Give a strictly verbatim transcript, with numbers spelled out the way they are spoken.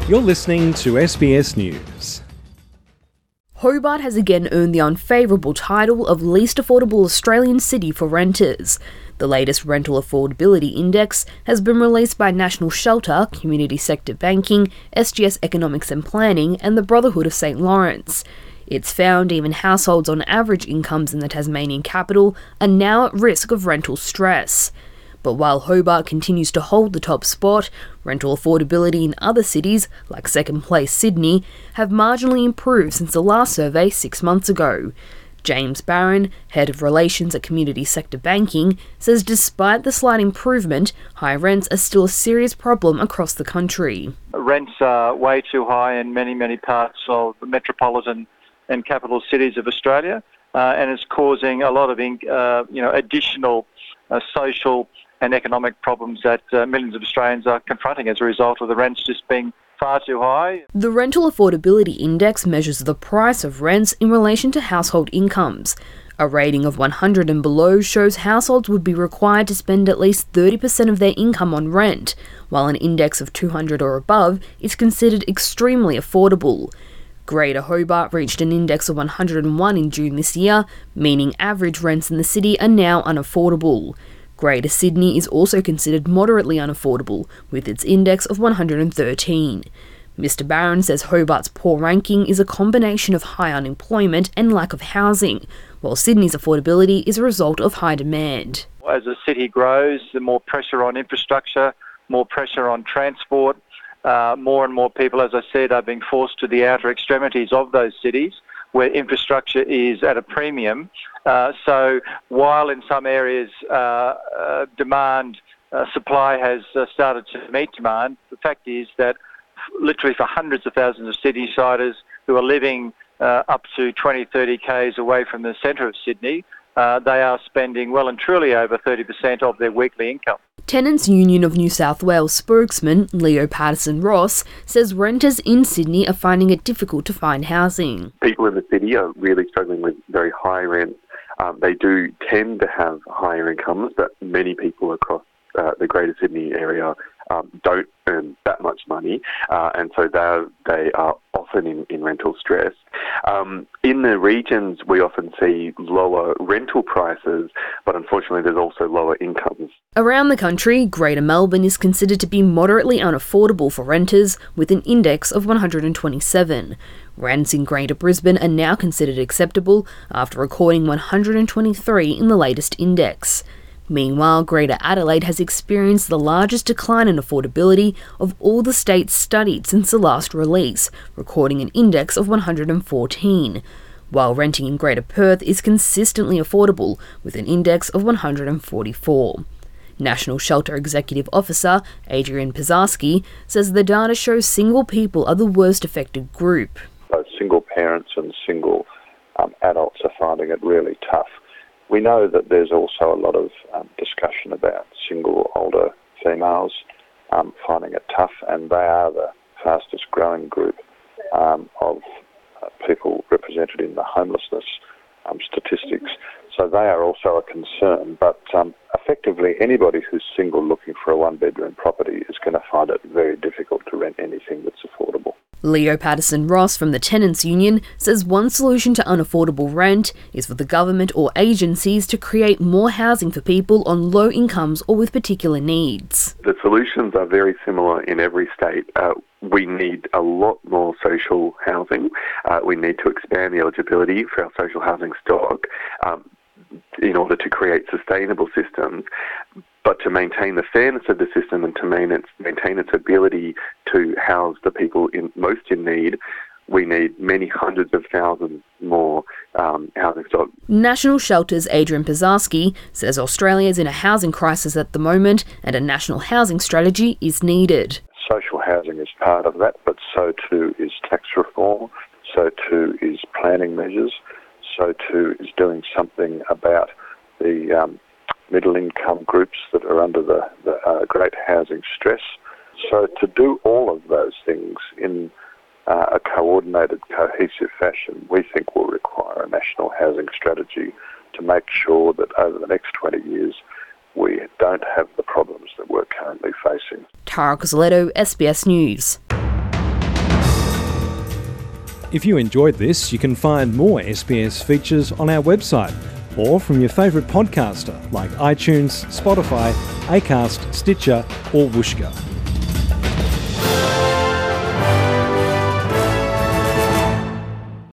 You're listening to S B S News. Hobart has again earned the unfavourable title of least affordable Australian city for renters. The latest rental affordability index has been released by National Shelter, Community Sector Banking, S G S Economics and Planning and the Brotherhood of St Lawrence. It's found even households on average incomes in the Tasmanian capital are now at risk of rental stress. But while Hobart continues to hold the top spot, rental affordability in other cities, like second place Sydney, have marginally improved since the last survey six months ago. James Barron, Head of Relations at Community Sector Banking, says despite the slight improvement, high rents are still a serious problem across the country. Rents are way too high in many, many parts of the metropolitan and capital cities of Australia, uh, and it's causing a lot of uh, you know, additional uh, social and economic problems that uh, millions of Australians are confronting as a result of the rents just being far too high. The Rental Affordability Index measures the price of rents in relation to household incomes. A rating of one hundred and below shows households would be required to spend at least thirty percent of their income on rent, while an index of two hundred or above is considered extremely affordable. Greater Hobart reached an index of one hundred and one in June this year, meaning average rents in the city are now unaffordable. Greater Sydney is also considered moderately unaffordable, with its index of one hundred and thirteen. Mister Barron says Hobart's poor ranking is a combination of high unemployment and lack of housing, while Sydney's affordability is a result of high demand. As the city grows, the more pressure on infrastructure, more pressure on transport, uh, more and more people, as I said, are being forced to the outer extremities of those cities, where infrastructure is at a premium. Uh, so while in some areas uh, uh, demand, uh, supply has uh, started to meet demand, the fact is that f- literally for hundreds of thousands of city-siders who are living uh, up to twenty, thirty kays away from the centre of Sydney, uh, they are spending well and truly over thirty percent of their weekly income. Tenants Union of New South Wales spokesman Leo Patterson-Ross says renters in Sydney are finding it difficult to find housing. People in the city are really struggling with very high rents. Um, they do tend to have higher incomes, but many people across uh, the Greater Sydney area um, don't earn that much money, uh, and so they are often in, in rental stress. Um, in the regions, we often see lower rental prices, but unfortunately there's also lower incomes. Around the country, Greater Melbourne is considered to be moderately unaffordable for renters, with an index of one hundred and twenty-seven. Rents in Greater Brisbane are now considered acceptable after recording one hundred and twenty-three in the latest index. Meanwhile, Greater Adelaide has experienced the largest decline in affordability of all the states studied since the last release, recording an index of one hundred and fourteen, while renting in Greater Perth is consistently affordable with an index of one hundred and forty-four. National Shelter Executive Officer Adrian Pizarski says the data shows single people are the worst affected group. Both single parents and single um, adults are finding it really tough. We know that there's also a lot of um, discussion about single older females um, finding it tough, and they are the fastest growing group um, of uh, people represented in the homelessness um, statistics. So they are also a concern, but um, effectively anybody who's single looking for a one-bedroom property is going to find it very difficult to rent anything that's affordable. Leo Patterson-Ross from the Tenants Union says one solution to unaffordable rent is for the government or agencies to create more housing for people on low incomes or with particular needs. The solutions are very similar in every state. Uh, we need a lot more social housing. Uh, we need to expand the eligibility for our social housing stock um, in order to create sustainable systems. But to maintain the fairness of the system and to maintain its, maintain its ability to house the people in most in need, we need many hundreds of thousands more um, housing stock. National Shelter's Adrian Pizarski says Australia is in a housing crisis at the moment and a national housing strategy is needed. Social housing is part of that, but so too is tax reform, so too is planning measures, so too is doing something about the um, middle-income groups that are under the, the uh, great housing stress. So to do all of those things in uh, a coordinated, cohesive fashion, we think will require a national housing strategy to make sure that over the next twenty years we don't have the problems that we're currently facing. Tara Cozzaletto, S B S News. If you enjoyed this, you can find more S B S features on our website or from your favourite podcaster like iTunes, Spotify, Acast, Stitcher or Whooshkaa.